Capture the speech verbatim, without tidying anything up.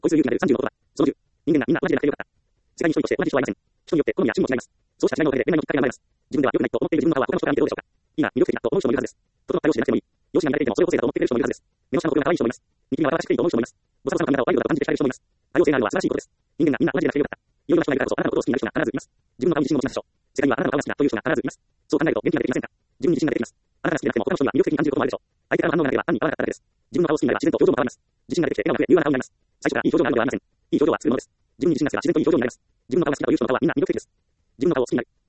こいつ勇気が出るさんじゅうのことだ。そのじゅう、人間がみんな同じでなくてよかった。世界に一人として同じ人はいません。人によって好みや趣味も違います。そうした違いのおかげで恋愛のきっかけが生まれます。自分では良くないと思っている自分の顔は他の人から見てどうでしょうか。いいな、魅力的だと思う人もいるはずです。整った容姿でなくてもいい。容姿が似ていてもそれを個性だと思ってくれる人もいるはずです。目の下の声が可愛い人もいます。ニキビが新しくていいと思う人もいます。ボサボサの髪型をワイルドだと感じて惹かれる人もいます。多様性があるのは素晴らしいことです。人間がみんな同じでなくてよかった。いろいろな人がいるからこそあなたのことを好きになる人が必ずいます。自分の顔に自信を持ちますでしょう。世界にはあなたの顔が好きだという人が必ずいます。そう考えると元気が出てきませんか。自分に自信が出てきます。あなたが好きでなくても他の人には魅力的に感じることもあるでしょう。相手からの反応がなければ単に合わなかっただけです。自分の顔を好きになれば自然と表情も変わります。自信が出てきて笑顔が増え、優雅な顔になります。最初からいい表情があるのではありません。いい表情は作るものです。自分に自信がつけば自然といい表情になります。自分の顔が好きだという人の顔はみんな魅力的です。自分の顔を好きになる。